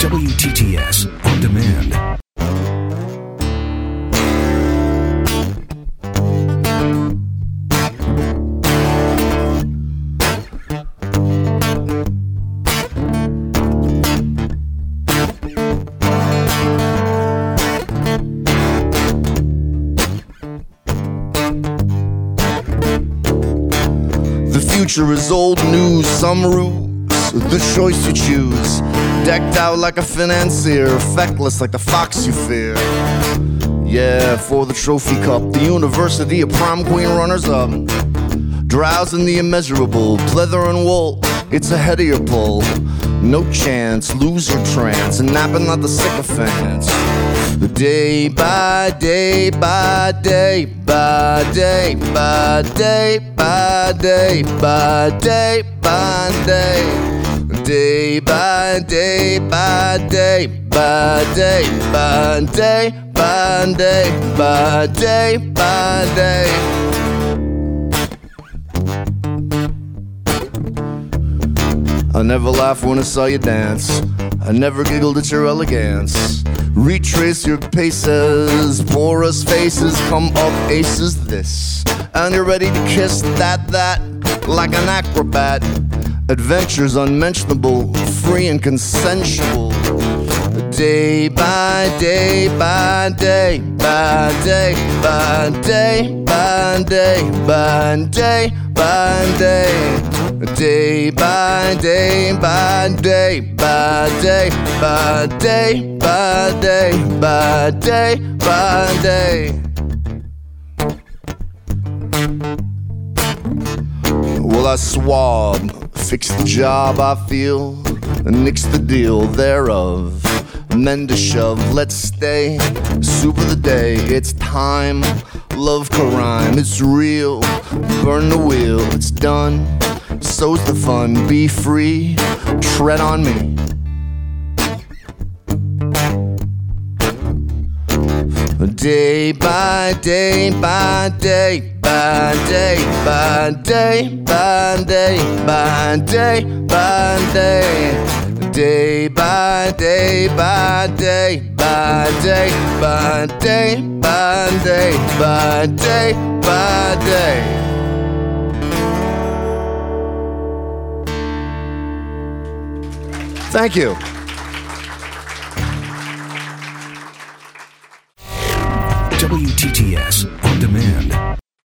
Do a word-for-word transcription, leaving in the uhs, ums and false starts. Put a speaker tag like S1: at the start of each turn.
S1: W T T S On Demand.
S2: The future is old news, some ruse, the choice you choose. Decked out like a financier, feckless like the fox you fear. Yeah, for the trophy cup, the university of prom queen runners up. Drowsing the immeasurable, pleather and wool, it's ahead of your pull. No chance, lose your trance, and napping like the sycophants. Day by day, by day, by day, by day, by day, by day, by day. Day by day, by day, by day, by day, by day, by day, by day. I never laughed when I saw you dance. I never giggled at your elegance. Retrace your paces, porous faces, come up aces this. And you're ready to kiss that, that, like an acrobat. Adventures unmentionable, free and consensual. Day by day, by day, by day, by day, by day, by day, by day. Day by day, by day, by day, by day, by day, by day, by day. Well, I swab, fix the job I feel, nix the deal thereof. Mend a shove, let's stay, soup of the day, it's time. Love crime, it's real, burn the wheel, it's done. So's the fun, be free, tread on me. Day by day, by day, by day, by day, by day, by day, by day. Day by day, by day, by day, by day, by day, by day, by day. Thank you.
S1: W T T S On Demand.